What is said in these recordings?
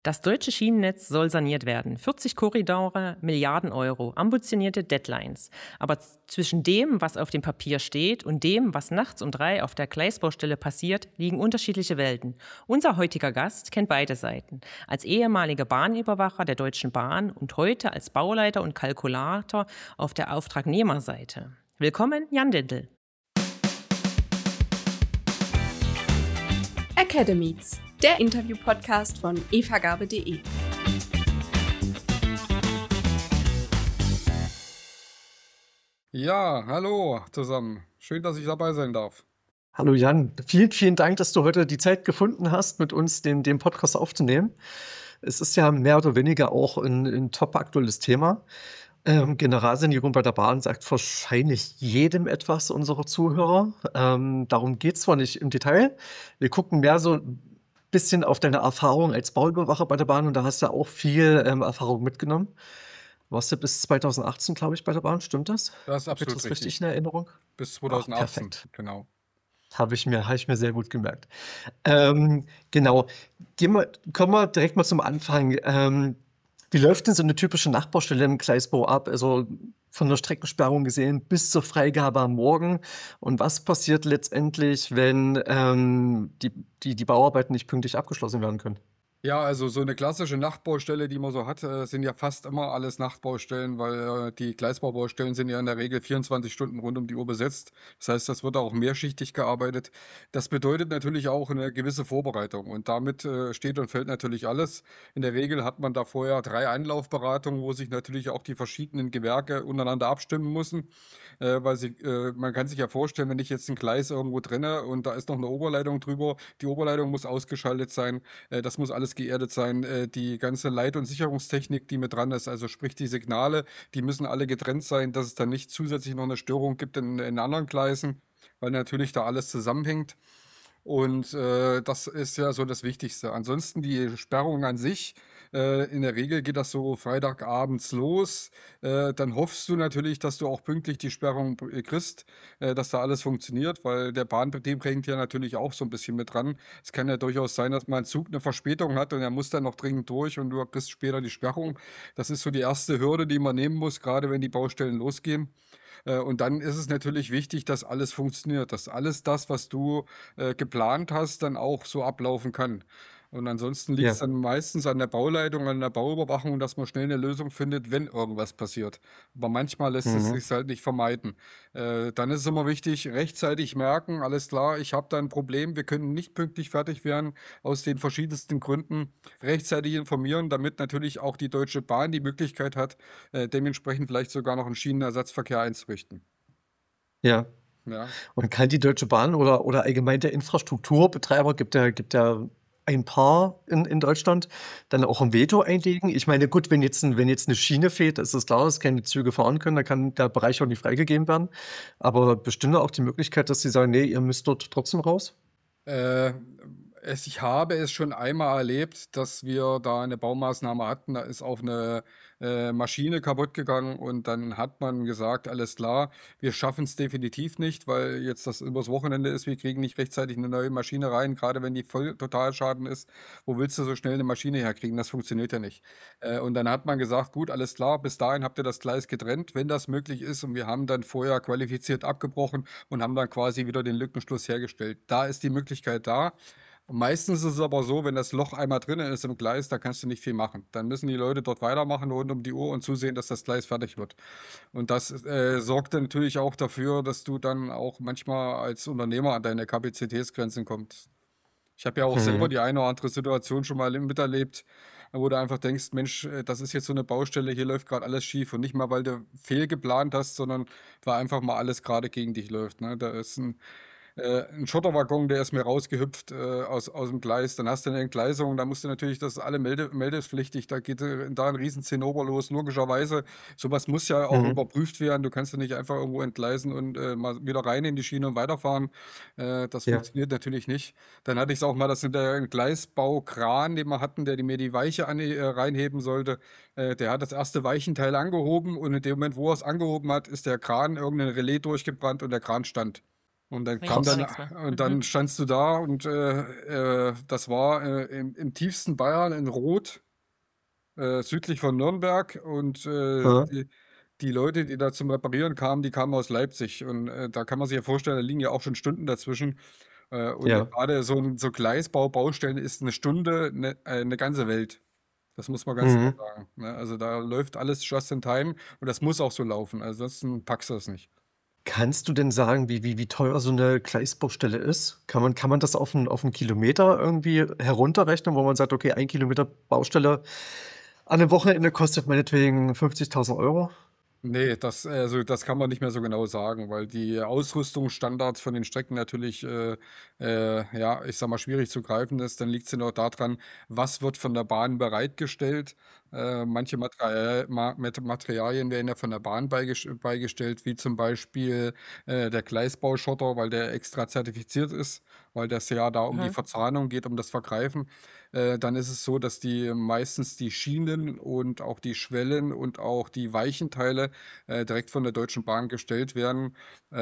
Das deutsche Schienennetz soll saniert werden. 40 Korridore, Milliarden Euro, ambitionierte Deadlines. Aber zwischen dem, was auf dem Papier steht, und dem, was nachts um 3 auf der Gleisbaustelle passiert, liegen unterschiedliche Welten. Unser heutiger Gast kennt beide Seiten. Als ehemaliger Bahnüberwacher der Deutschen Bahn und heute als Bauleiter und Kalkulator auf der Auftragnehmerseite. Willkommen, Jan Dindel. Academics, der Interview-Podcast von evergabe.de. Ja, hallo zusammen. Schön, dass ich dabei sein darf. Hallo Jan, vielen Dank, dass du heute die Zeit gefunden hast, mit uns den Podcast aufzunehmen. Es ist ja mehr oder weniger auch ein top aktuelles Thema. Generalsanierung bei der Bahn sagt wahrscheinlich jedem etwas unserer Zuhörer. Darum geht es zwar nicht im Detail. Wir gucken mehr so ein bisschen auf deine Erfahrung als Bauüberwacher bei der Bahn und da hast du auch viel Erfahrung mitgenommen. Warst du bis 2018, glaube ich, bei der Bahn, stimmt das? Das ist Habe ich absolut das richtig richtig. in Erinnerung? Bis Ach, 2018, perfekt. genau. Habe ich mir sehr gut gemerkt. Genau. Kommen wir direkt mal zum Anfang. Wie läuft denn so eine typische Nachbaustelle im Gleisbau ab? Also von der Streckensperrung gesehen bis zur Freigabe am Morgen. Und was passiert letztendlich, wenn die Bauarbeiten nicht pünktlich abgeschlossen werden können? Ja, also so eine klassische Nachtbaustelle, die man so hat, sind ja fast immer alles Nachtbaustellen, weil die Gleisbaubaustellen sind ja in der Regel 24 Stunden rund um die Uhr besetzt. Das heißt, das wird auch mehrschichtig gearbeitet. Das bedeutet natürlich auch eine gewisse Vorbereitung und damit steht und fällt natürlich alles. In der Regel hat man da vorher 3 Einlaufberatungen, wo sich natürlich auch die verschiedenen Gewerke untereinander abstimmen müssen, man kann sich ja vorstellen, wenn ich jetzt ein Gleis irgendwo trenne und da ist noch eine Oberleitung drüber, die Oberleitung muss ausgeschaltet sein. Das muss alles geerdet sein. Die ganze Leit- und Sicherungstechnik, die mit dran ist, also sprich die Signale, die müssen alle getrennt sein, dass es dann nicht zusätzlich noch eine Störung gibt in anderen Gleisen, weil natürlich da alles zusammenhängt. Und das ist ja so das Wichtigste. Ansonsten die Sperrung an sich, in der Regel geht das so Freitagabends los. Dann hoffst du natürlich, dass du auch pünktlich die Sperrung kriegst, dass da alles funktioniert, weil der Bahnbetrieb hängt ja natürlich auch so ein bisschen mit dran. Es kann ja durchaus sein, dass mal ein Zug eine Verspätung hat und er muss dann noch dringend durch und du kriegst später die Sperrung. Das ist so die erste Hürde, die man nehmen muss, gerade wenn die Baustellen losgehen. Und dann ist es natürlich wichtig, dass alles funktioniert, dass alles das, was du geplant hast, dann auch so ablaufen kann. Und ansonsten liegt es Ja. dann meistens an der Bauleitung, an der Bauüberwachung, dass man schnell eine Lösung findet, wenn irgendwas passiert. Aber manchmal lässt es Mhm. sich halt nicht vermeiden. Dann ist es immer wichtig, rechtzeitig merken, alles klar, ich habe da ein Problem, wir können nicht pünktlich fertig werden, aus den verschiedensten Gründen rechtzeitig informieren, damit natürlich auch die Deutsche Bahn die Möglichkeit hat, dementsprechend vielleicht sogar noch einen Schienenersatzverkehr einzurichten. Ja. Ja. Und kann die Deutsche Bahn oder allgemein der Infrastrukturbetreiber, gibt ja ein paar in Deutschland, dann auch ein Veto einlegen? Ich meine, gut, wenn jetzt eine Schiene fehlt, ist es klar, dass keine Züge fahren können, dann kann der Bereich auch nicht freigegeben werden. Aber bestünde auch die Möglichkeit, dass sie sagen: „Nee, ihr müsst dort trotzdem raus?“ Äh, Ich habe es schon einmal erlebt, dass wir da eine Baumaßnahme hatten. Da ist auch eine Maschine kaputt gegangen und dann hat man gesagt, alles klar, wir schaffen es definitiv nicht, weil jetzt das übers Wochenende ist, wir kriegen nicht rechtzeitig eine neue Maschine rein, gerade wenn die voll Totalschaden ist. Wo willst du so schnell eine Maschine herkriegen? Das funktioniert ja nicht. Und dann hat man gesagt, gut, alles klar, bis dahin habt ihr das Gleis getrennt, wenn das möglich ist. Und wir haben dann vorher qualifiziert abgebrochen und haben dann quasi wieder den Lückenschluss hergestellt. Da ist die Möglichkeit da. Und meistens ist es aber so, wenn das Loch einmal drinnen ist im Gleis, da kannst du nicht viel machen. Dann müssen die Leute dort weitermachen rund um die Uhr und zusehen, dass das Gleis fertig wird. Und das sorgt dann natürlich auch dafür, dass du dann auch manchmal als Unternehmer an deine Kapazitätsgrenzen kommst. Ich habe ja auch selber Mhm. die eine oder andere Situation schon mal miterlebt, wo du einfach denkst, Mensch, das ist jetzt so eine Baustelle, hier läuft gerade alles schief. Und nicht mal, weil du fehlgeplant hast, sondern weil einfach mal alles gerade gegen dich läuft. Ne? Da ist ein Schotterwaggon, der ist mir rausgehüpft aus dem Gleis. Dann hast du eine Entgleisung, da musst du natürlich, das ist alle meldepflichtig, da geht da ein riesen Zinnober los. Logischerweise, sowas muss ja auch Mhm. überprüft werden. Du kannst ja nicht einfach irgendwo entgleisen und mal wieder rein in die Schiene und weiterfahren. Das Ja. funktioniert natürlich nicht. Dann hatte ich es auch mal, dass der Gleisbaukran, den wir hatten, der mir die Weiche reinheben sollte, der hat das erste Weichenteil angehoben und in dem Moment, wo er es angehoben hat, ist der Kran irgendein Relais durchgebrannt und der Kran stand. Und dann Bringt kam gar dann, nichts mehr. und dann standst du da und das war im tiefsten Bayern in Roth, südlich von Nürnberg. Und Ja, die Leute, die da zum Reparieren kamen, die kamen aus Leipzig. Und da kann man sich ja vorstellen, da liegen ja auch schon Stunden dazwischen. Und ja. gerade so Gleisbau-Baustellen ist eine Stunde eine ganze Welt. Das muss man ganz klar Mhm. sagen. Ne? Also da läuft alles just in time und das muss auch so laufen. Also ansonsten packst du das nicht. Kannst du denn sagen, wie teuer so 'ne Gleisbaustelle ist? Kann man das auf 'n Kilometer irgendwie herunterrechnen, wo man sagt: „Okay, 1 Kilometer Baustelle an 'nem Wochenende kostet meinetwegen 50.000 €?" Nee, das kann man nicht mehr so genau sagen, weil die Ausrüstungsstandards von den Strecken natürlich, ja, ich sage mal, schwierig zu greifen ist. Dann liegt's ja noch daran, was wird von der Bahn bereitgestellt. Manche Materialien werden ja von der Bahn beigestellt, wie zum Beispiel, der Gleisbauschotter, weil der extra zertifiziert ist, weil das ja da um die Mhm. Verzahnung geht, um das Vergreifen. Dann ist es so, dass die meistens die Schienen und auch die Schwellen und auch die Weichenteile direkt von der Deutschen Bahn gestellt werden.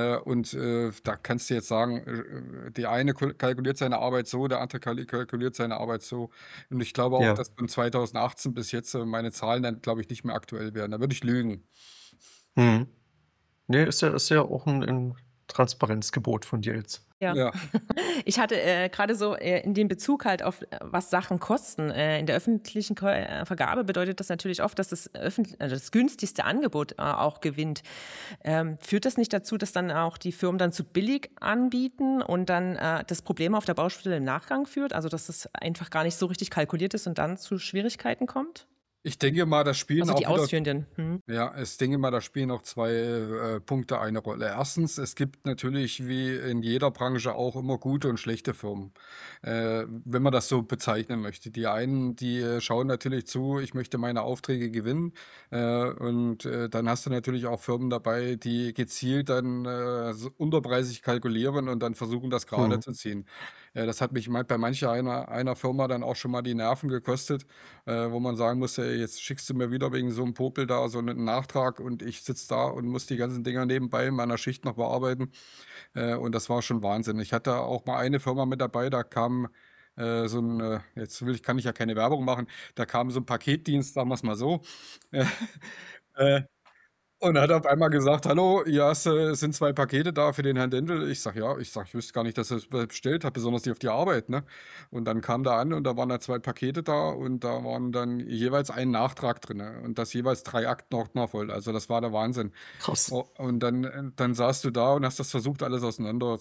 Da kannst du jetzt sagen, die eine kalkuliert seine Arbeit so, der andere kalkuliert seine Arbeit so. Und ich glaube auch, Ja. dass von 2018 bis jetzt meine Zahlen dann, glaube ich, nicht mehr aktuell werden. Da würde ich lügen. Mhm. Ne, ist ja auch 'n Transparenzgebot von dir jetzt. Ja. Ja. Ich hatte gerade so in dem Bezug halt auf, was Sachen kosten. In der öffentlichen Vergabe bedeutet das natürlich oft, dass das günstigste Angebot auch gewinnt. Führt das nicht dazu, dass dann auch die Firmen dann zu billig anbieten und dann das Problem auf der Baustelle im Nachgang führt? Also dass es einfach gar nicht so richtig kalkuliert ist und dann zu Schwierigkeiten kommt? Ich denke mal, das spielen Also die auch wieder. Ausführenden. Ja, ich denke mal, da spielen noch zwei Punkte eine Rolle. Erstens, es gibt natürlich wie in jeder Branche auch immer gute und schlechte Firmen, wenn man das so bezeichnen möchte. Die einen, die schauen natürlich zu, ich möchte meine Aufträge gewinnen. Dann hast du natürlich auch Firmen dabei, die gezielt dann so unterpreisig kalkulieren und dann versuchen, das gerade Mhm. zu ziehen. Das hat mich bei mancher einer Firma dann auch schon mal die Nerven gekostet, wo man sagen musste: „Ey, jetzt schickst du mir wieder wegen so einem Popel da so einen Nachtrag und ich sitze da und muss die ganzen Dinger nebenbei in meiner Schicht noch bearbeiten." Und das war schon Wahnsinn. Ich hatte auch mal eine Firma mit dabei, da kam, jetzt kann ich ja keine Werbung machen, da kam so ein Paketdienst, sagen wir's mal so. Äh, und er hat auf einmal gesagt: „Hallo, ja, es sind 2 Pakete da für den Herrn Dendel." Ich sage: „Ja." Ich sage: „Ich wüsste gar nicht, dass er es bestellt hat, besonders die auf die Arbeit", ne? Und dann kam der an und da waren da 2 Pakete da und da waren dann jeweils ein Nachtrag drinne und das jeweils 3 Aktenordner voll. Also, das war der Wahnsinn. Krass. Und dann saßt du da und hast das versucht, alles auseinander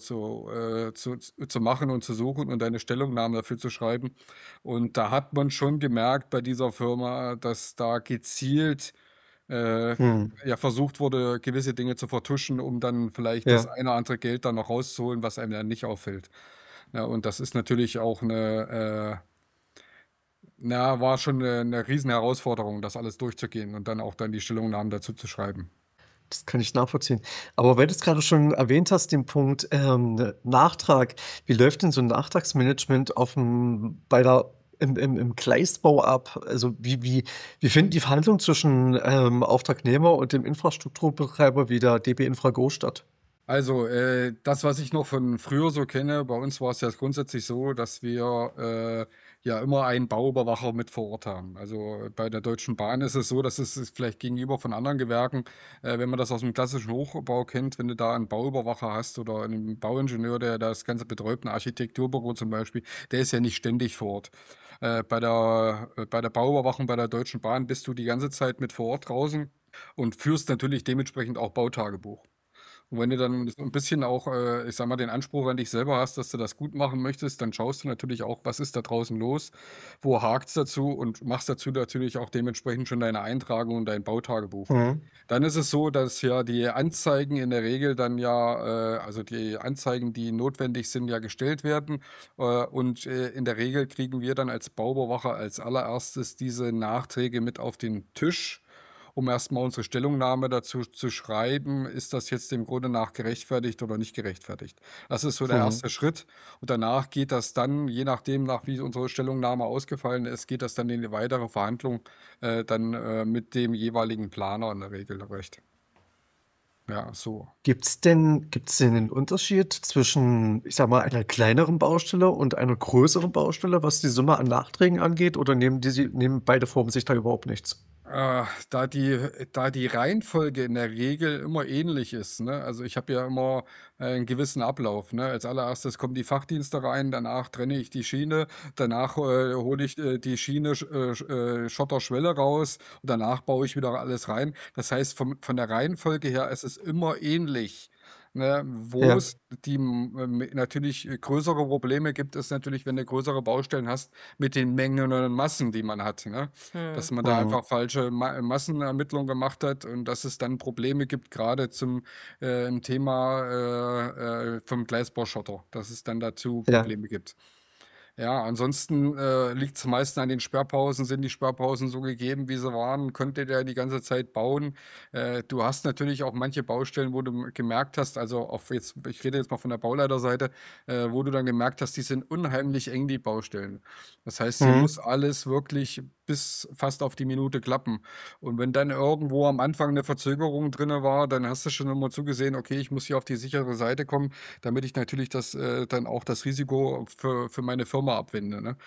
zu machen und zu suchen und deine Stellungnahme dafür zu schreiben. Und da hat man schon gemerkt bei dieser Firma, dass da gezielt äh, Mhm. ja, versucht wurde, gewisse Dinge zu vertuschen, um dann vielleicht das Ja. eine oder andere Geld dann noch rauszuholen, was einem dann nicht auffällt. Ja, und das ist natürlich auch war schon eine riesen Herausforderung, das alles durchzugehen und dann auch dann die Stellungnahmen dazu zu schreiben. Das kann ich nachvollziehen. Aber weil du's grade schon erwähnt hast, den Punkt, Nachtrag. Wie läuft denn so 'n Nachtragsmanagement im Gleisbau ab? Also, wie finden die Verhandlungen zwischen, Auftragnehmer und dem Infrastrukturbetreiber wie der DB Infrago statt? Also, das, was ich noch von früher so kenne, bei uns war es ja grundsätzlich so, dass wir ja immer einen Bauüberwacher mit vor Ort haben. Also bei der Deutschen Bahn ist es so, dass es vielleicht gegenüber von anderen Gewerken, wenn man das aus dem klassischen Hochbau kennt, wenn du da einen Bauüberwacher hast oder einen Bauingenieur, der das Ganze betreut, ein Architekturbüro zum Beispiel, der ist ja nicht ständig vor Ort. Bei der Bauüberwachung bei der Deutschen Bahn bist du die ganze Zeit mit vor Ort draußen und führst natürlich dementsprechend auch Bautagebuch. Und wenn du dann so 'n bisschen auch, ich sage mal, den Anspruch an dich selber hast, dass du das gut machen möchtest, dann schaust du natürlich auch, was ist da draußen los, wo hakt's dazu und machst dazu natürlich auch dementsprechend schon deine Eintragung und dein Bautagebuch. Mhm. Dann ist es so, dass ja die Anzeigen in der Regel dann ja also die Anzeigen, die notwendig sind, ja gestellt werden. In der Regel kriegen wir dann als Bauüberwacher als Allererstes diese Nachträge mit auf den Tisch, um erst mal unsere Stellungnahme dazu zu schreiben, ist das jetzt dem Grunde nach gerechtfertigt oder nicht gerechtfertigt. Das ist so der Mhm. erste Schritt und danach geht das dann, je nachdem, nach wie unsere Stellungnahme ausgefallen ist, geht das dann in die weitere Verhandlung, mit dem jeweiligen Planer in der Regel recht. Ja, so. Gibt's denn einen Unterschied zwischen, ich sage mal, einer kleineren Baustelle und einer größeren Baustelle, was die Summe an Nachträgen angeht, oder nehmen beide Formen sich da überhaupt nichts? Da die Reihenfolge in der Regel immer ähnlich ist, ne? Also, ich habe ja immer, 'n gewissen Ablauf, ne? Als Allererstes kommen die Fachdienste rein, danach trenne ich die Schiene, danach, hole ich, die Schiene, Schotter, Schwelle raus und danach baue ich wieder alles rein. Das heißt, von der Reihenfolge her ist es immer ähnlich, ne? Wo Ja, es natürlich größere Probleme gibt, ist natürlich, wenn du größere Baustellen hast mit den Mengen und Massen, die man hat, ne? Hm. Dass man da mhm, einfach falsche Massenermittlungen gemacht hat und dass es dann Probleme gibt, gerade im Thema, vom Gleisbauschotter, dass es dann dazu ja, Probleme gibt. Ja, ansonsten, liegt es meist an den Sperrpausen. Sind die Sperrpausen so gegeben, wie sie waren? Konnte der die ganze Zeit bauen? Du hast natürlich auch manche Baustellen, wo du gemerkt hast, also ich rede jetzt mal von der Bauleiterseite, wo du dann gemerkt hast, die sind unheimlich eng, die Baustellen. Das heißt, hier muss mhm, alles wirklich bis fast auf die Minute klappen. Und wenn dann irgendwo am Anfang eine Verzögerung drinne war, dann hast du schon immer zugesehen: „Okay, ich muss hier auf die sichere Seite kommen, damit ich natürlich dann auch das Risiko für meine Firma abwende, ne?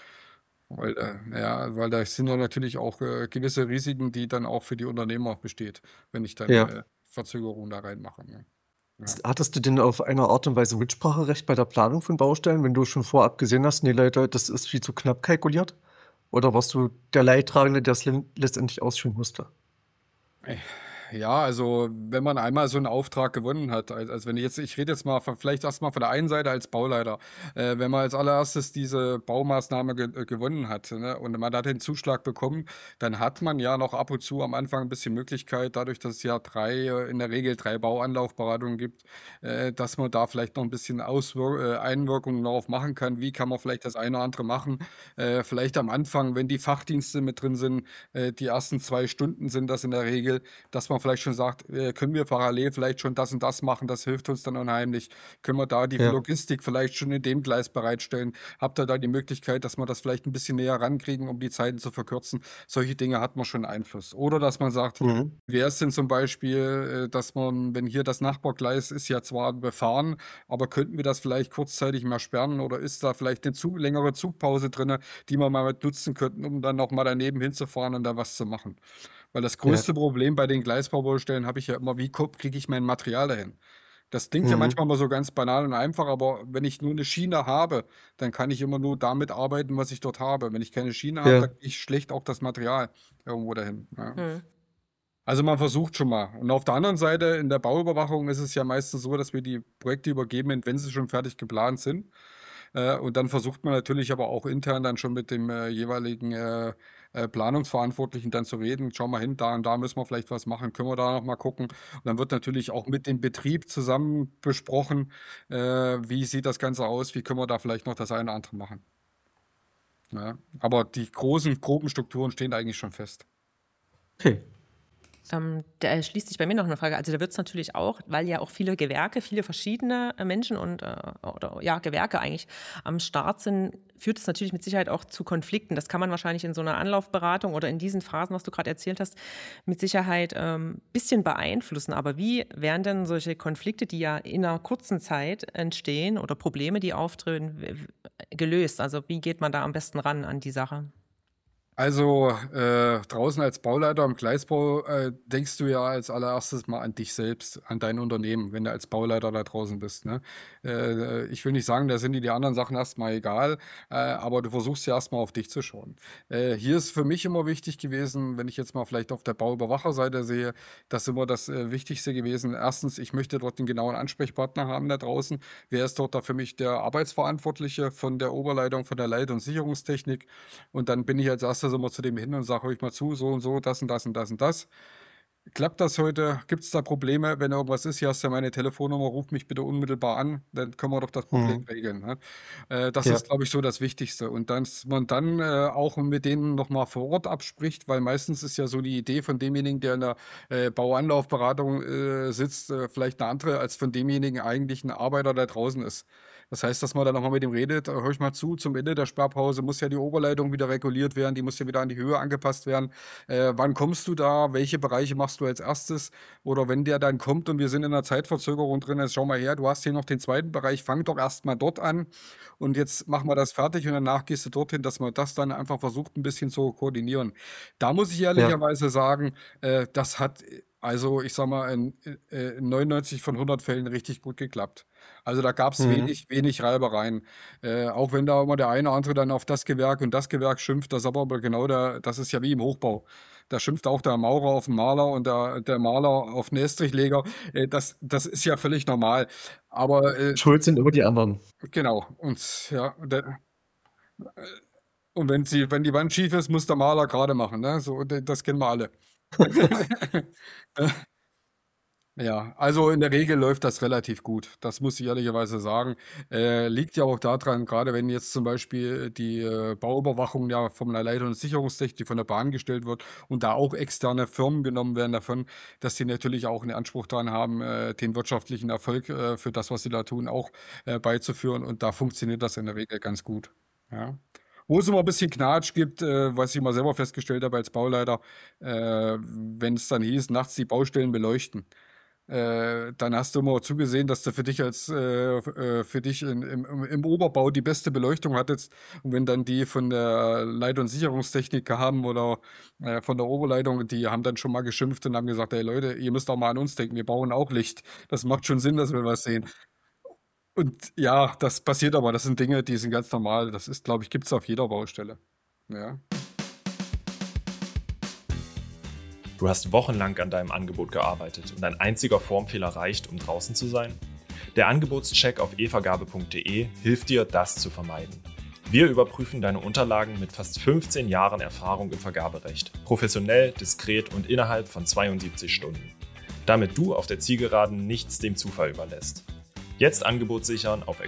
Weil da sind ja natürlich auch, gewisse Risiken, die dann auch für die Unternehmer besteht, wenn ich dann, ja. Verzögerungen da reinmache, ne? Ja. Hattest du denn auf eine Art und Weise Mitspracherecht bei der Planung von Baustellen, wenn du schon vorab gesehen hast: „Ne, Leute, das ist viel zu knapp kalkuliert?“ Oder warst du der Leidtragende, der es letztendlich ausführen musste? Äh, Ja, also, wenn man einmal so einen Auftrag gewonnen hat, wenn ich rede jetzt mal vielleicht erst mal von der einen Seite als Bauleiter. Wenn man als Allererstes diese Baumaßnahme gewonnen hat, ne, und man hat den Zuschlag bekommen, dann hat man ja noch ab und zu am Anfang ein bisschen Möglichkeit, dadurch, dass es ja in der Regel 3 Bauanlaufberatungen gibt, dass man da vielleicht noch ein bisschen Einwirkungen darauf machen kann. Wie kann man vielleicht das eine oder andere machen? Vielleicht am Anfang, wenn die Fachdienste mit drin sind, die ersten 2 Stunden sind das in der Regel, dass man vielleicht schon sagt: können wir parallel vielleicht schon das und das machen? Das hilft uns dann unheimlich. Können wir da die Ja, Logistik vielleicht schon in dem Gleis bereitstellen? Habt ihr da die Möglichkeit, dass wir das vielleicht ein bisschen näher rankriegen, um die Zeiten zu verkürzen?“ Solche Dinge hat man schon Einfluss. Oder dass man sagt: mhm, wie wäre es denn zum Beispiel, dass man, wenn hier das Nachbargleis ist ja zwar befahren, aber könnten wir das vielleicht kurzzeitig mal sperren oder ist da vielleicht eine längere Zugpause drinne, die wir mal mit nutzen könnten, um dann noch mal daneben hinzufahren und da was zu machen? Weil das ja, größte Problem bei den Gleisbaubaustellen habe ich ja immer: Wie kriege ich mein Material dahin? Das klingt ja mhm, manchmal mal so ganz banal und einfach, aber wenn ich nur eine Schiene habe, dann kann ich immer nur damit arbeiten, was ich dort habe. Wenn ich keine Schiene habe, dann ja, kriege ich schlecht auch das Material irgendwo dahin, ja. Hm. Also, man versucht schon mal. Und auf der anderen Seite, in der Bauüberwachung ist es ja meistens so, dass wir die Projekte übergeben, wenn sie schon fertig geplant sind. Und dann versucht man natürlich aber auch intern dann schon mit dem, jeweiligen, Planungsverantwortlichen dann zu reden: „Schau mal hin, da und da müssen wir vielleicht was machen. Können wir da noch mal gucken?“ Und dann wird natürlich auch mit dem Betrieb zusammen besprochen, wie sieht das Ganze aus? Wie können wir da vielleicht noch das eine oder andere machen, ja? Aber die großen, groben Strukturen stehen eigentlich schon fest. okay. Da schließt sich bei mir noch eine Frage. Also, da wird es natürlich auch, weil ja auch viele Gewerke, viele verschiedene, Menschen und, oder ja, Gewerke eigentlich am Start sind, führt es natürlich mit Sicherheit auch zu Konflikten. Das kann man wahrscheinlich in so einer Anlaufberatung oder in diesen Phasen, was du gerade erzählt hast, mit Sicherheit, bisschen beeinflussen. Aber wie werden denn solche Konflikte, die ja in einer kurzen Zeit entstehen oder Probleme, die auftreten, gelöst? Also, wie geht man da am besten ran an die Sache? Also, draußen als Bauleiter im Gleisbau, denkst du ja als Allererstes mal an dich selbst, an dein Unternehmen, wenn du als Bauleiter da draußen bist, ne? Ich will nicht sagen, da sind dir die anderen Sachen erst mal egal, aber du versuchst ja erst mal auf dich zu schauen. Hier ist für mich immer wichtig gewesen, wenn ich jetzt mal vielleicht auf der Bauüberwacherseite sehe, das ist immer das, Wichtigste gewesen. Erstens, ich möchte dort 'n genauen Ansprechpartner haben da draußen. Wer ist dort da für mich der Arbeitsverantwortliche von der Oberleitung, von der Leit und Sicherungstechnik? Und dann bin ich als Erstes immer zu dem hin und sage: „Hör ich mal zu, so und so, das und das und das und das. Klappt das heute? Gibt es da Probleme? Wenn irgendwas ist, hier hast du ja meine Telefonnummer, ruf mich bitte unmittelbar an, dann können wir doch das Problem Mhm, regeln“, ne? Das ja, ist, glaube ich, so das Wichtigste. Und dass man dann, auch mit denen noch mal vor Ort abspricht, weil meistens ist ja so die Idee von demjenigen, der in der, Bauanlaufberatung, sitzt, vielleicht eine andere als von demjenigen eigentlichen Arbeiter, der draußen ist. Das heißt, dass man dann nochmal mit ihm redet, hör ich mal zu, zum Ende der Sperrpause muss ja die Oberleitung wieder reguliert werden, die muss ja wieder an die Höhe angepasst werden. Wann kommst du da? Welche Bereiche machst du als erstes? Oder wenn der dann kommt und wir sind in einer Zeitverzögerung drin, jetzt schau mal her, du hast hier noch den zweiten Bereich, fang doch erst mal dort an und jetzt machen wir das fertig und danach gehst du dorthin, dass man das dann einfach versucht, ein bisschen zu koordinieren. Da muss ich Ja. ehrlicherweise sagen, das hat also ich sag mal, in 99 von 100 Fällen richtig gut geklappt. Also da gab es Mhm. wenig Reibereien. Auch wenn da immer der eine oder andere dann auf das Gewerk und das Gewerk schimpft, das ist aber genau das ist ja wie im Hochbau. Da schimpft auch der Maurer auf den Maler und der Maler auf den Estrichleger. Das ist ja völlig normal. Aber Schuld sind immer die anderen. genau, und ja, und wenn die Wand schief ist, muss der Maler gerade machen, ne? So, das kennen wir alle. Ja, also in der Regel läuft das relativ gut. Das muss ich ehrlicherweise sagen. Liegt ja auch daran, gerade wenn jetzt zum Beispiel die Bauüberwachung ja von der Leitung- und Sicherungstechnik von der Bahn gestellt wird und da auch externe Firmen genommen werden davon, dass sie natürlich auch einen Anspruch daran haben, den wirtschaftlichen Erfolg für das, was sie da tun, auch beizuführen. Und da funktioniert das in der Regel ganz gut. Ja. Wo es immer ein bisschen Knatsch gibt, was ich mal selber festgestellt habe als Bauleiter, wenn es dann hieß, nachts die Baustellen beleuchten. Dann hast du immer zugesehen, dass du für dich im Oberbau die beste Beleuchtung hattest. Und wenn dann die von der Leit- und Sicherungstechnik kamen oder von der Oberleitung, die haben dann schon mal geschimpft und haben gesagt, hey Leute, ihr müsst auch mal an uns denken, wir brauchen auch Licht. Das macht schon Sinn, dass wir was sehen. Und ja, das passiert aber, das sind Dinge, die sind ganz normal. Das ist, glaube ich, gibt es auf jeder Baustelle. Ja. Du hast wochenlang an deinem Angebot gearbeitet und ein einziger Formfehler reicht, um draußen zu sein? Der Angebotscheck auf evergabe.de hilft dir, das zu vermeiden. Wir überprüfen deine Unterlagen mit fast 15 Jahren Erfahrung im Vergaberecht. Professionell, diskret und innerhalb von 72 Stunden. Damit du auf der Zielgeraden nichts dem Zufall überlässt. Jetzt Angebot sichern auf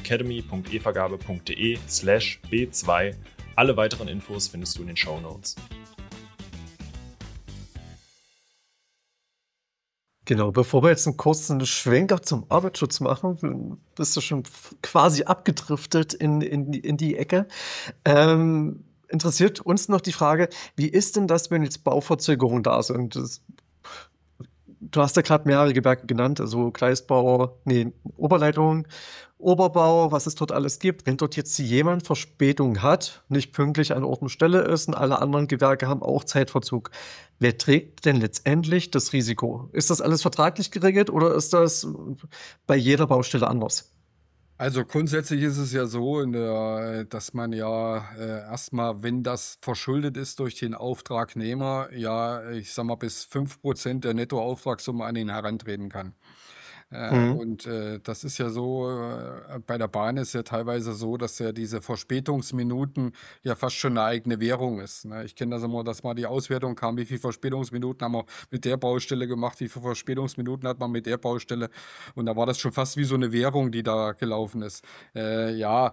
academy.evergabe.de/b2. Alle weiteren Infos findest du in den Shownotes. Genau, bevor wir jetzt einen kurzen Schwenker zum Arbeitsschutz machen, bist du schon quasi abgedriftet in die Ecke. Interessiert uns noch die Frage, wie ist denn das, wenn jetzt Bauverzögerungen da sind? Du hast ja gerade mehrere Gewerke genannt, also Gleisbau, Oberleitung, Oberbau, was es dort alles gibt. Wenn dort jetzt jemand Verspätung hat, nicht pünktlich an Ort und Stelle ist und alle anderen Gewerke haben auch Zeitverzug, wer trägt denn letztendlich das Risiko? Ist das alles vertraglich geregelt oder ist das bei jeder Baustelle anders? Also grundsätzlich ist es ja so, dass man ja erstmal, wenn das verschuldet ist durch den Auftragnehmer, ja, ich sag mal, bis 5% der Nettoauftragssumme an ihn herantreten kann. Mhm. Und das ist ja so, bei der Bahn ist ja teilweise so, dass ja diese Verspätungsminuten ja fast schon eine eigene Währung ist. Ne? Ich kenne das immer, dass mal die Auswertung kam, wie viele Verspätungsminuten haben wir mit der Baustelle gemacht, wie viele Verspätungsminuten hat man mit der Baustelle. Und da war das schon fast wie so eine Währung, die da gelaufen ist. Ja,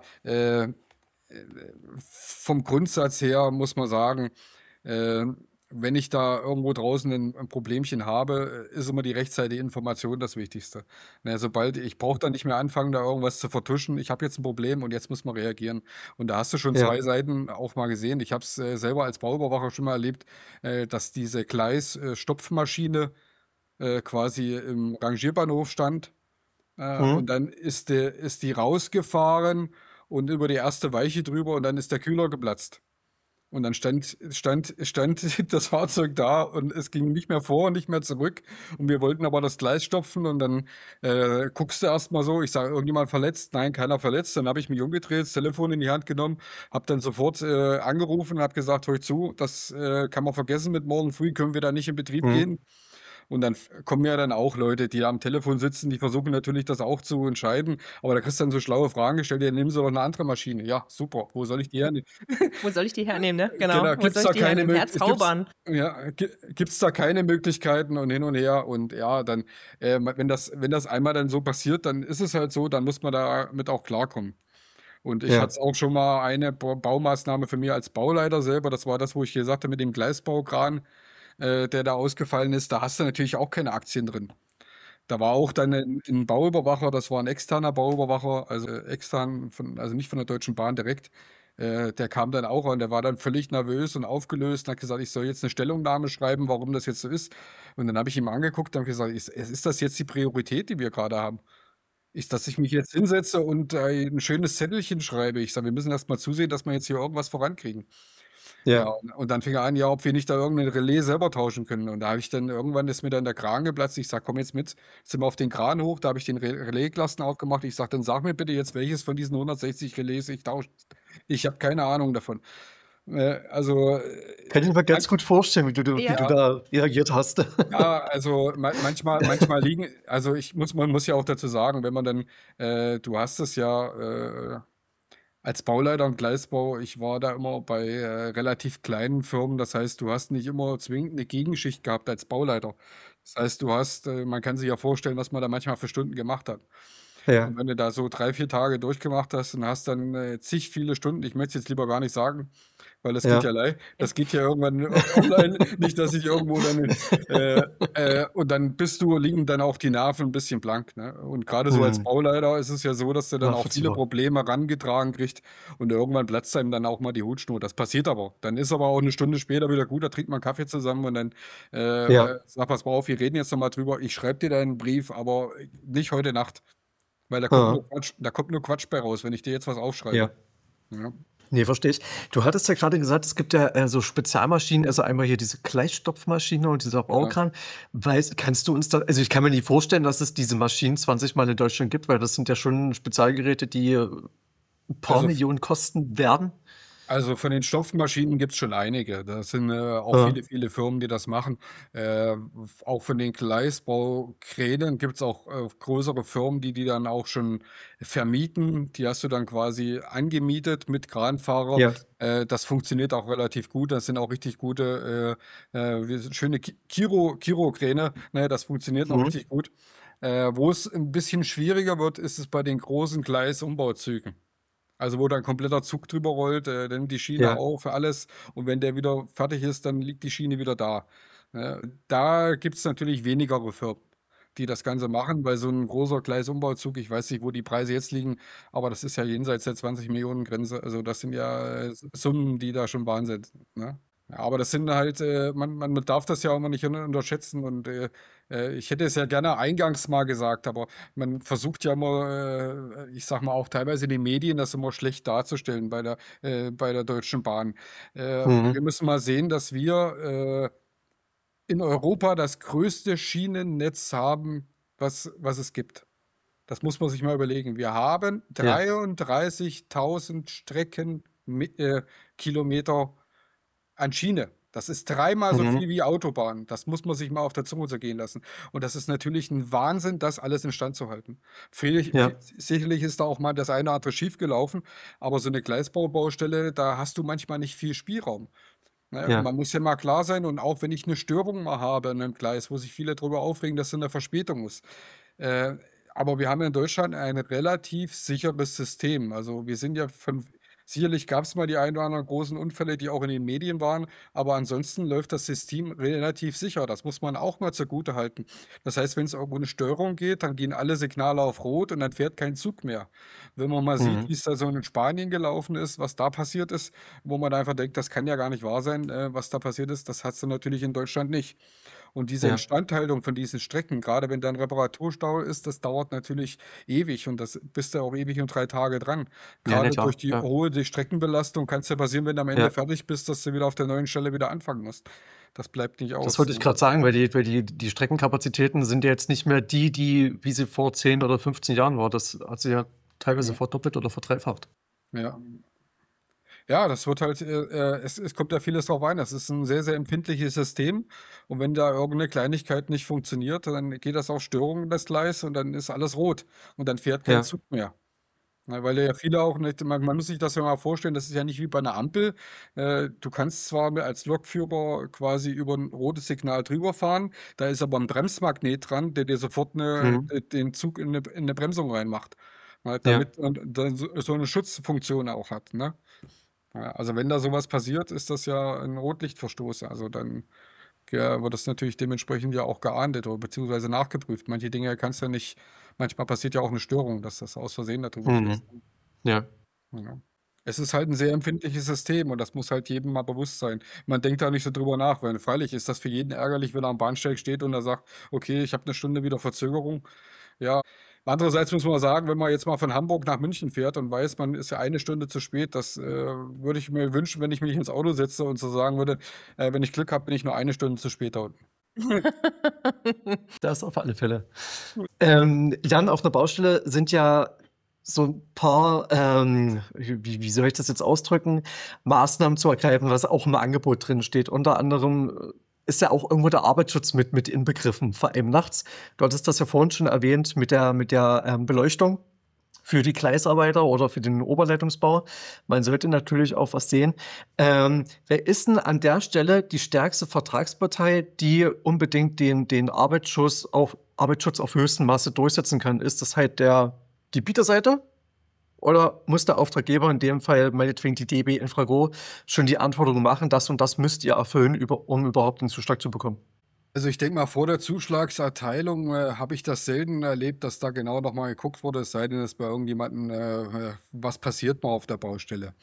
vom Grundsatz her muss man sagen, äh, wenn ich da irgendwo draußen ein Problemchen habe, ist immer die rechtzeitige Information das Wichtigste. Ne, sobald ich brauche da nicht mehr anfangen, da irgendwas zu vertuschen. Ich habe jetzt ein Problem und jetzt muss man reagieren. Und da hast du schon Ja. zwei Seiten auch mal gesehen. Ich habe es selber als Bauüberwacher schon mal erlebt, dass diese Gleisstopfmaschine quasi im Rangierbahnhof stand. Und Mhm. dann ist die rausgefahren und über die erste Weiche drüber und dann ist der Kühler geplatzt. Und dann stand das Fahrzeug da und es ging nicht mehr vor und nicht mehr zurück. Und wir wollten aber das Gleis stopfen und dann guckst du erst mal so, ich sage, irgendjemand verletzt? Nein, keiner verletzt. Dann habe ich mich umgedreht, das Telefon in die Hand genommen, habe dann sofort angerufen und habe gesagt, hör zu, das kann man vergessen, mit morgen früh können wir da nicht in Betrieb Mhm. gehen. Und dann kommen ja dann auch Leute, die da am Telefon sitzen, die versuchen natürlich das auch zu entscheiden. Aber da kriegst du dann so schlaue Fragen gestellt, ja, nehmen Sie doch eine andere Maschine. Ja, super, wo soll ich die hernehmen? Wo soll ich die hernehmen, ne? Genau. Genau, Wo gibt's soll ich da die keine hernehmen? gibt's Herzaubern. ja, gibt's da keine Möglichkeiten und hin und her und ja, dann, wenn das einmal dann so passiert, dann ist es halt so, dann muss man damit auch klarkommen. Und ich hatte Ja. auch schon mal eine Baumaßnahme für mich als Bauleiter selber, das war das, wo ich gesagt habe mit dem Gleisbaukran, der da ausgefallen ist, da hast du natürlich auch keine Aktien drin. Da war auch dann ein Bauüberwacher, das war ein externer Bauüberwacher, also extern, also nicht von der Deutschen Bahn direkt. Der kam dann auch und der war dann völlig nervös und aufgelöst und hat gesagt, ich soll jetzt eine Stellungnahme schreiben, warum das jetzt so ist. Und dann habe ich ihm angeguckt und gesagt, ist das jetzt die Priorität, die wir gerade haben? Dass ich mich jetzt hinsetze und ein schönes Zettelchen schreibe. Ich sage, wir müssen erst mal zusehen, dass wir jetzt hier irgendwas vorankriegen. Ja, Ja. und dann fing er an, ja, ob wir nicht da irgendein Relais selber tauschen können. Und da habe ich dann, irgendwann ist mir dann der Kragen geplatzt. Ich sage, komm jetzt mit. Sind wir auf den Kran hoch, da habe ich den Relaisklassen aufgemacht. Ich sage, dann sag mir bitte jetzt, welches von diesen 160 Relais ich tausche. Ich habe keine Ahnung davon. Also, Kann ich mir ganz gut vorstellen, wie du Ja. da reagiert hast. ja, also manchmal liegen, also man muss ja auch dazu sagen, wenn man dann, du hast es ja als Bauleiter im Gleisbau, ich war da immer bei relativ kleinen Firmen, das heißt, du hast nicht immer zwingend eine Gegenschicht gehabt als Bauleiter. Das heißt, man kann sich ja vorstellen, was man da manchmal für Stunden gemacht hat. Ja, Und wenn du da so 3, 4 Tage durchgemacht hast und hast dann zig viele Stunden, ich möchte es jetzt lieber gar nicht sagen, weil ja. das geht ja irgendwann online, nicht, dass ich irgendwo dann, und dann liegen dann auch die Nerven ein bisschen blank, ne? Und gerade so als Mhm. Bauleiter ist es ja so, dass du dann auch viele Nachvollziehbar. Probleme rangetragen kriegst und irgendwann platzt einem dann auch mal die Hutschnur. Das passiert aber. Dann ist aber auch eine Stunde später wieder gut, da trinkt man Kaffee zusammen und dann Ja, sag, pass mal auf, wir reden jetzt noch mal drüber, ich schreibe dir deinen Brief, aber nicht heute Nacht, weil aha, Da kommt nur Quatsch bei raus, wenn ich dir jetzt was aufschreibe. ja. Ja. Ne, verstehe ich. Du hattest ja gerade gesagt, es gibt ja, so Spezialmaschinen, also einmal hier diese Gleisstopfmaschine und dieser Ja. Baukran. Kannst du uns da, also, ich kann mir nicht vorstellen, dass es diese Maschinen 20 Mal in Deutschland gibt, weil das sind ja schon Spezialgeräte, die, 'n paar Also Millionen kosten werden. Also von den Stopfmaschinen gibt's schon einige. Das sind auch Ja, viele Firmen, die das machen. Auch von den Gleisbaukränen gibt's auch größere Firmen, die dann auch schon vermieten. Die hast du dann quasi angemietet mit Kranfahrer. ja. Das funktioniert auch relativ gut. Das sind auch richtig gute, schöne Kiro-Kräne. Ne, das funktioniert noch Mhm. richtig gut. Wo es ein bisschen schwieriger wird, ist es bei den großen Gleisumbauzügen. Also, wo da 'n kompletter Zug drüber rollt, der nimmt die Schiene Ja, auf für alles und wenn der wieder fertig ist, dann liegt die Schiene wieder da. Da gibt's natürlich wenigere Firmen, die das Ganze machen, weil so 'n großer Gleisumbauzug, ich weiß nicht, wo die Preise jetzt liegen, aber das ist ja jenseits der 20 Millionen Grenze. Also, das sind ja Summen, die da schon Wahnsinn sind, ne? Ja, aber das sind halt, man darf das ja auch immer nicht unterschätzen und ich hätte es ja gerne eingangs mal gesagt, aber man versucht ja immer, ich sage mal auch teilweise in den Medien, das immer schlecht darzustellen bei der Deutschen Bahn. mhm. Wir müssen mal sehen, dass wir in Europa das größte Schienennetz haben, was es gibt. Das muss man sich mal überlegen. Wir haben Ja, 33.000 Kilometer an Schiene. Das ist dreimal so mhm. viel wie Autobahn. Das muss man sich mal auf der Zunge zergehen lassen. Und das ist natürlich ein Wahnsinn, das alles instand zu halten. Ja, Sicherlich ist da auch mal das eine oder andere schiefgelaufen, aber so eine Gleisbaubaustelle, da hast du manchmal nicht viel Spielraum. Ne? ja, Man muss ja mal klar sein und auch wenn ich eine Störung mal habe an 'nem Gleis, wo sich viele drüber aufregen, dass so 'ne Verspätung ist. Äh, aber wir haben in Deutschland ein relativ sicheres System. Also, wir sind ja von sicherlich gab es mal die ein oder anderen großen Unfälle, die auch in den Medien waren, aber ansonsten läuft das System relativ sicher. Das muss man auch mal zugutehalten. Das heißt, wenn es irgendwo eine Störung geht, dann gehen alle Signale auf Rot und dann fährt kein Zug mehr. Wenn man mal sieht, mhm. wie es da so in Spanien gelaufen ist, was da passiert ist, wo man einfach denkt, das kann ja gar nicht wahr sein, was da passiert ist, das hast du natürlich in Deutschland nicht. Und diese Ja. Instandhaltung von diesen Strecken, gerade wenn da 'n Reparaturstau ist, das dauert natürlich ewig und das bist du auch ewig und 3 Tage dran. Ja, na Gerade durch klar, die klar. hohe die Streckenbelastung kann's ja passieren, wenn du am Ende Ja. fertig bist, dass du wieder auf der neuen Stelle wieder anfangen musst. Das bleibt nicht Das aus, wollte ich ne? gerade sagen, weil die Streckenkapazitäten sind ja jetzt nicht mehr die, wie sie vor 10 oder 15 Jahren war. Das hat sich ja teilweise Ja, verdoppelt oder verdreifacht. ja. Ja, das wird halt, es kommt ja vieles drauf an. Das ist ein sehr, sehr empfindliches System und wenn da irgendeine Kleinigkeit nicht funktioniert, dann geht das auf Störungen in das Gleis und dann ist alles rot und dann fährt kein Ja, Zug mehr. Ne, weil ja viele auch nicht, man muss sich das ja mal vorstellen, das ist ja nicht wie bei einer Ampel. Du kannst zwar als Lokführer quasi über ein rotes Signal drüber fahren, da ist aber ein Bremsmagnet dran, der dir sofort mhm. den Zug in 'ne Bremsung reinmacht, ne, Ja, damit und dann so 'ne Schutzfunktion auch hat, ne? Ja, also wenn da sowas passiert, ist das ja ein Rotlichtverstoß. Also dann wird das natürlich dementsprechend ja auch geahndet oder beziehungsweise nachgeprüft. Manche Dinge kannst du ja nicht, manchmal passiert ja auch eine Störung, dass das aus Versehen darüber fließt. Ja. Ja. Es ist halt ein sehr empfindliches System und das muss halt jedem mal bewusst sein. Man denkt da nicht so drüber nach, weil freilich ist das für jeden ärgerlich, wenn er am Bahnsteig steht und er sagt, okay, ich habe eine Stunde wieder Verzögerung. Ja, andererseits muss man sagen, wenn man jetzt mal von Hamburg nach München fährt und weiß, man ist ja eine Stunde zu spät, das würde ich mir wünschen, wenn ich mich ins Auto setze und so sagen würde, wenn ich Glück habe, bin ich nur eine Stunde zu spät da unten. Das auf alle Fälle. Jan, auf einer Baustelle sind ja so ein paar, wie soll ich das jetzt ausdrücken, Maßnahmen zu ergreifen, was auch im Angebot drin steht. Unter anderem ist ja auch irgendwo der Arbeitsschutz mit inbegriffen, vor allem nachts. Du hattest das ja vorhin schon erwähnt mit der Beleuchtung für die Gleisarbeiter oder für den Oberleitungsbau. Man sollte natürlich auch was sehen. Wer ist denn an der Stelle die stärkste Vertragspartei, die unbedingt den Arbeitsschutz auf höchstem Maße durchsetzen kann? Ist das halt die Bieterseite? Oder muss der Auftraggeber, in dem Fall meinetwegen die DB Infrago, schon die Anforderungen machen, das und das müsst ihr erfüllen, um überhaupt den Zuschlag zu bekommen? Also ich denke mal, vor der Zuschlagserteilung habe ich das selten erlebt, dass da genau nochmal geguckt wurde, es sei denn, dass bei irgendjemandem was passiert mal auf der Baustelle.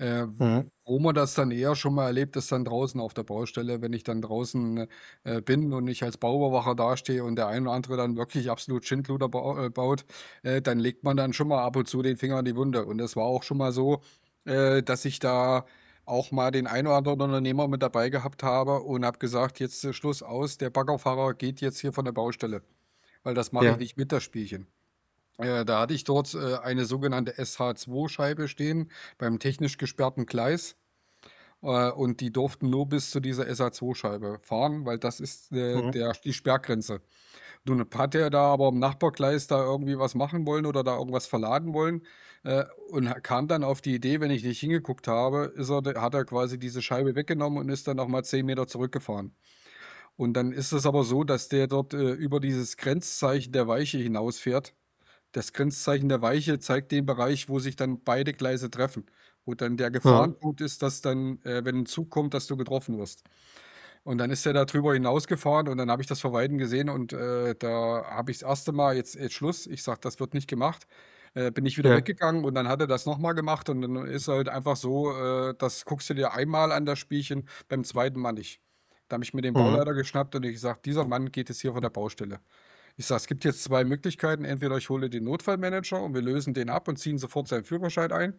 Wo man das dann eher schon mal erlebt, ist dann draußen auf der Baustelle, wenn ich dann draußen bin und ich als Bauüberwacher dastehe und der ein oder andere dann wirklich absolut Schindluder baut, dann legt man dann schon mal ab und zu den Finger in die Wunde. Und es war auch schon mal so, dass ich da auch mal den einen oder anderen Unternehmer mit dabei gehabt habe und habe gesagt, jetzt Schluss aus, der Baggerfahrer geht jetzt hier von der Baustelle, weil das mache ich Ja. nicht mit, das Spielchen. Da hatte ich dort eine sogenannte SH2-Scheibe stehen beim technisch gesperrten Gleis und die durften nur bis zu dieser SH2-Scheibe fahren, weil das ist die Sperrgrenze. Nun hat er da aber im Nachbargleis da irgendwie was machen wollen oder da irgendwas verladen wollen und kam dann auf die Idee, wenn ich nicht hingeguckt habe, hat er quasi diese Scheibe weggenommen und ist dann nochmal 10 Meter zurückgefahren. Und dann ist es aber so, dass der dort über dieses Grenzzeichen der Weiche hinausfährt. Das Grenzzeichen der Weiche zeigt den Bereich, wo sich dann beide Gleise treffen. Wo dann der Gefahrenpunkt ist, dass dann, wenn ein Zug kommt, dass du getroffen wirst. Und dann ist er da drüber hinausgefahren und dann habe ich das von Weitem gesehen und da habe ich das erste Mal jetzt Schluss. Ich sage, das wird nicht gemacht. Bin ich wieder Ja. weggegangen und dann hat er das nochmal gemacht und dann ist halt einfach so, das guckst du dir einmal an, das Spielchen, beim zweiten Mal nicht. Da habe ich mir den Bauleiter geschnappt und ich gesagt, dieser Mann geht jetzt hier von der Baustelle. Ich sage, es gibt jetzt zwei Möglichkeiten. Entweder ich hole den Notfallmanager und wir lösen den ab und ziehen sofort seinen Führerschein ein.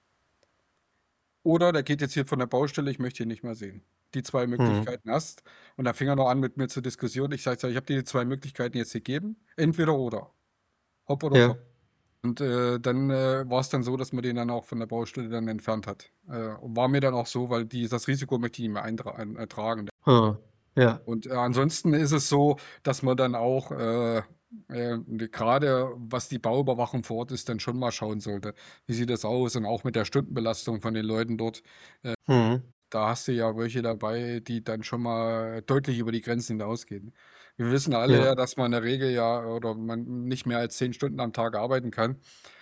Oder der geht jetzt hier von der Baustelle, ich möchte ihn nicht mehr sehen. Die zwei Möglichkeiten hast. Und da fing er noch an mit mir zur Diskussion. Ich sage, ich habe dir die zwei Möglichkeiten jetzt gegeben. Entweder oder. Hopp oder Ja. top. Und dann war es dann so, dass man den dann auch von der Baustelle dann entfernt hat. Und war mir dann auch so, weil das Risiko möchte ich nicht mehr ertragen. Ja. Und ansonsten ist es so, dass man dann auch gerade was die Bauüberwachung vor Ort ist, dann schon mal schauen sollte. Wie sieht das aus? Und auch mit der Stundenbelastung von den Leuten dort. Da hast du ja welche dabei, die dann schon mal deutlich über die Grenzen hinausgehen. Wir wissen alle ja, dass man in der Regel ja oder man nicht mehr als 10 Stunden am Tag arbeiten kann.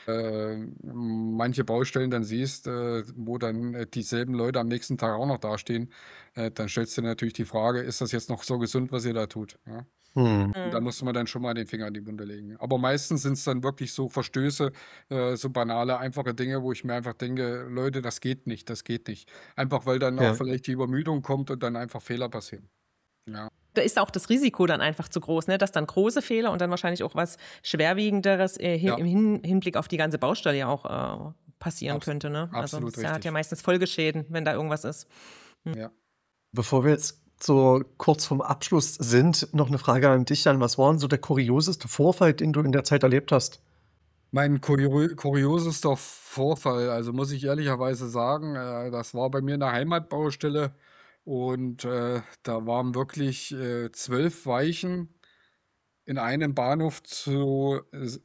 Manche Baustellen dann siehst, wo dann dieselben Leute am nächsten Tag auch noch dastehen, dann stellst du dir natürlich die Frage, ist das jetzt noch so gesund, was ihr da tut? Ja? Und da musste man dann schon mal den Finger in die Wunde legen. Aber meistens sind es dann wirklich so Verstöße, so banale, einfache Dinge, wo ich mir einfach denke, Leute, das geht nicht, das geht nicht. Einfach weil dann auch vielleicht die Übermüdung kommt und dann einfach Fehler passieren. Ja. Da ist auch das Risiko dann einfach zu groß, ne? Dass dann große Fehler und dann wahrscheinlich auch was Schwerwiegenderes im Hinblick auf die ganze Baustelle ja auch passieren könnte. Ne? Also Absolut das hat richtig. ja meistens Folgeschäden, wenn da irgendwas ist. Ja. Bevor wir jetzt so kurz vorm Abschluss sind, noch eine Frage an dich, Jan. Was war denn so der kurioseste Vorfall, den du in der Zeit erlebt hast? Mein kuriosester Vorfall, also muss ich ehrlicherweise sagen, das war bei mir eine Heimatbaustelle und da waren wirklich 12 Weichen in einem Bahnhof zu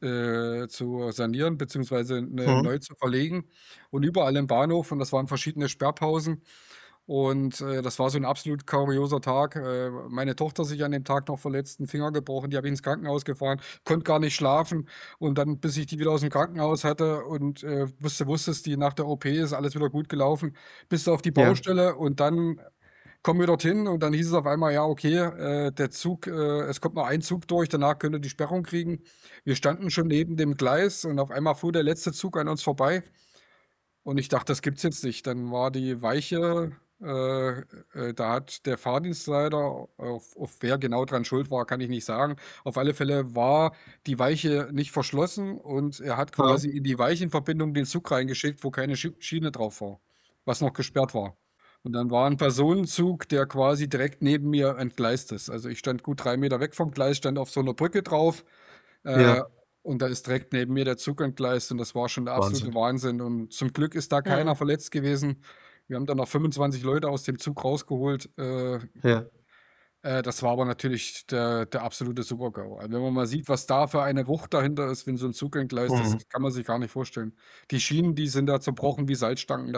sanieren beziehungsweise neu zu verlegen und überall im Bahnhof und das waren verschiedene Sperrpausen und das war so ein absolut kurioser Tag. Meine Tochter sich an dem Tag noch verletzt, einen Finger gebrochen, die habe ich ins Krankenhaus gefahren, konnte gar nicht schlafen und dann, bis ich die wieder aus dem Krankenhaus hatte und wusstest, die nach der OP ist alles wieder gut gelaufen, bist du auf die Baustelle und dann kommen wir dorthin und dann hieß es auf einmal, ja, okay, der Zug, es kommt noch ein Zug durch, danach könnt ihr die Sperrung kriegen. Wir standen schon neben dem Gleis und auf einmal fuhr der letzte Zug an uns vorbei. Und ich dachte, das gibt's jetzt nicht. Dann war die Weiche, da hat der Fahrdienstleiter, auf wer genau dran schuld war, kann ich nicht sagen. Auf alle Fälle war die Weiche nicht verschlossen und er hat Ja. quasi in die Weichenverbindung den Zug reingeschickt, wo keine Schiene drauf war, was noch gesperrt war. Und dann war ein Personenzug, der quasi direkt neben mir entgleist ist. Also ich stand gut 3 Meter weg vom Gleis, stand auf so einer Brücke drauf. Ja. Und da ist direkt neben mir der Zug entgleist und das war schon der absolute Wahnsinn. Wahnsinn. Und zum Glück ist da keiner verletzt gewesen. Wir haben dann noch 25 Leute aus dem Zug rausgeholt. Ja. Das war aber natürlich der absolute Super-GAU. Also wenn man mal sieht, was da für eine Wucht dahinter ist, wenn so ein Zug entgleist, das kann man sich gar nicht vorstellen. Die Schienen, die sind da zerbrochen wie Salzstangen.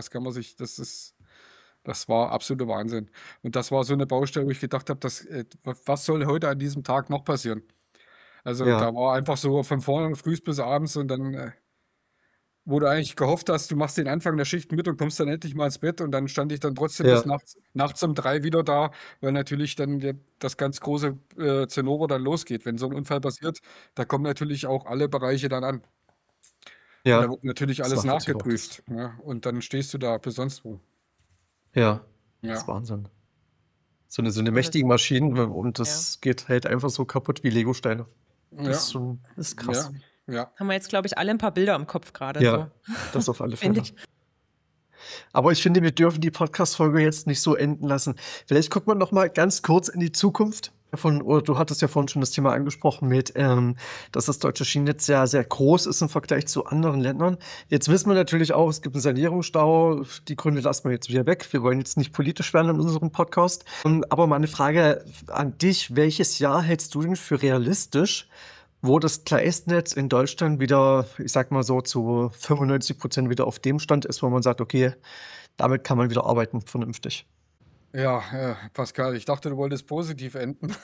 Das war absoluter Wahnsinn. Und das war so eine Baustelle, wo ich gedacht habe, was soll heute an diesem Tag noch passieren? Also Ja. da war einfach so von vorne früh bis abends und dann, wo du eigentlich gehofft hast, du machst den Anfang der Schicht mit und kommst dann endlich mal ins Bett und dann stand ich dann trotzdem bis Ja. nachts um 3 wieder da, weil natürlich dann das ganz große Zinnober dann losgeht. Wenn so ein Unfall passiert, da kommen natürlich auch alle Bereiche dann an. Und da Ja. wird natürlich Das alles nachvollziehbar. nachgeprüft. Ja, und dann stehst du da bis sonst wo. Ja. Das ist Ja. Wahnsinn. So eine mächtige Maschine und Ja. das geht halt einfach so kaputt wie Legosteine. Das Ja. ist schon, das ist krass. Ja. Haben wir jetzt, glaube ich, alle ein paar Bilder im Kopf gerade. Ja, So. das auf alle Finde Fälle. ich. Aber ich finde, wir dürfen die Podcast-Folge jetzt nicht so enden lassen. Vielleicht guckt man noch mal ganz kurz in die Zukunft. Du hattest ja vorhin schon das Thema angesprochen mit, dass das deutsche Schienennetz sehr, sehr groß ist im Vergleich zu anderen Ländern. Jetzt wissen wir natürlich auch, es gibt einen Sanierungsstau. Die Gründe lassen wir jetzt wieder weg. Wir wollen jetzt nicht politisch werden in unserem Podcast. Aber mal eine Frage an dich. Welches Jahr hältst du denn für realistisch, wo das Gleisnetz in Deutschland wieder, ich sag mal so, zu 95% wieder auf dem Stand ist, wo man sagt, okay, damit kann man wieder arbeiten, vernünftig? Ja, Pascal, ich dachte, du wolltest positiv enden.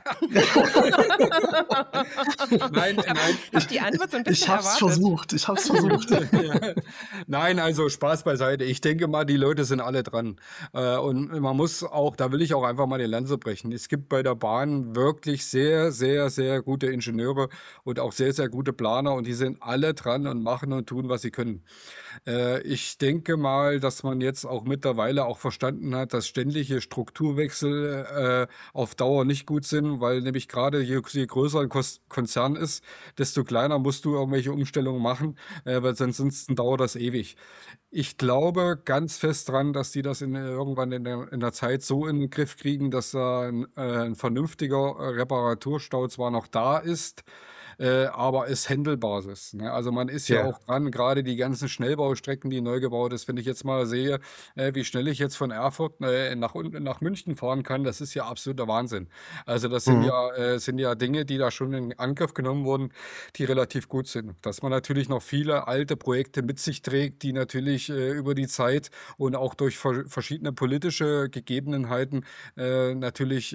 Nein. Ich habe die Antwort so ein bisschen Ich hab's versucht. Nein, also Spaß beiseite. Ich denke mal, die Leute sind alle dran. Und man muss auch, da will ich auch einfach mal die Lanze brechen. Es gibt bei der Bahn wirklich sehr, sehr, sehr gute Ingenieure und auch sehr, sehr gute Planer und die sind alle dran und machen und tun, was sie können. Ich denke mal, dass man jetzt auch mittlerweile auch verstanden hat, dass ständige Strukturwechsel auf Dauer nicht gut sind, weil nämlich gerade je größer ein Konzern ist, desto kleiner musst du irgendwelche Umstellungen machen, weil sonst dauert das ewig. Ich glaube ganz fest dran, dass die das irgendwann in der Zeit so in den Griff kriegen, dass ein vernünftiger Reparaturstau zwar noch da ist, aber es handelbar ist. Ne? Also man ist ja Ja. auch dran, gerade die ganzen Schnellbaustrecken, die neu gebaut ist, wenn ich jetzt mal sehe, wie schnell ich jetzt von Erfurt nach München fahren kann, das ist ja absoluter Wahnsinn. Also das sind ja Dinge, die da schon in Angriff genommen wurden, die relativ gut sind. Dass man natürlich noch viele alte Projekte mit sich trägt, die natürlich über die Zeit und auch durch verschiedene politische Gegebenheiten natürlich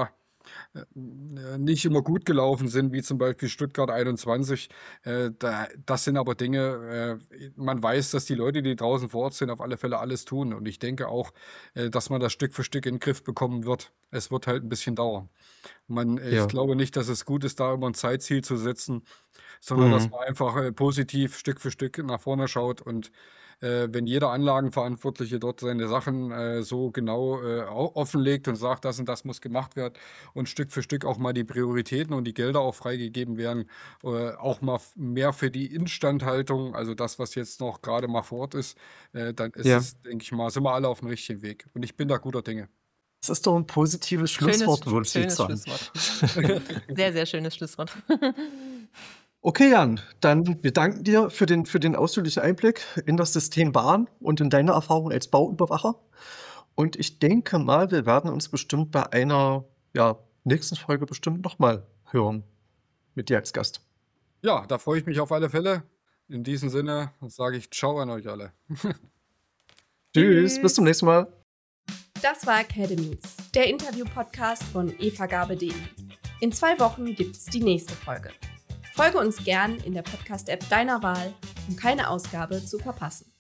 nicht immer gut gelaufen sind, wie zum Beispiel Stuttgart 21. Das sind aber Dinge, man weiß, dass die Leute, die draußen vor Ort sind, auf alle Fälle alles tun. Und ich denke auch, dass man das Stück für Stück in den Griff bekommen wird. Es wird halt ein bisschen dauern. Ich glaube nicht, dass es gut ist, da immer ein Zeitziel zu setzen, sondern dass man einfach positiv Stück für Stück nach vorne schaut und wenn jeder Anlagenverantwortliche dort seine Sachen so genau offenlegt und sagt, das und das muss gemacht werden und Stück für Stück auch mal die Prioritäten und die Gelder auch freigegeben werden, auch mal mehr für die Instandhaltung, also das, was jetzt noch gerade mal vor Ort ist, dann ist es, denke ich mal, sind wir alle auf dem richtigen Weg. Und ich bin da guter Dinge. Das ist doch ein positives Schlusswort, würde ich Schönes sagen. Schlusswort. Sehr, sehr schönes Schlusswort. Okay, Jan, dann wir danken dir für den ausführlichen Einblick in das System Bahn und in deine Erfahrung als Bauüberwacher. Und ich denke mal, wir werden uns bestimmt bei einer nächsten Folge bestimmt nochmal hören mit dir als Gast. Ja, da freue ich mich auf alle Fälle. In diesem Sinne sage ich Ciao an euch alle. Tschüss, bis zum nächsten Mal. Das war Academies, der Interview-Podcast von evagabe.de. In 2 Wochen gibt's die nächste Folge. Folge uns gern in der Podcast-App deiner Wahl, um keine Ausgabe zu verpassen.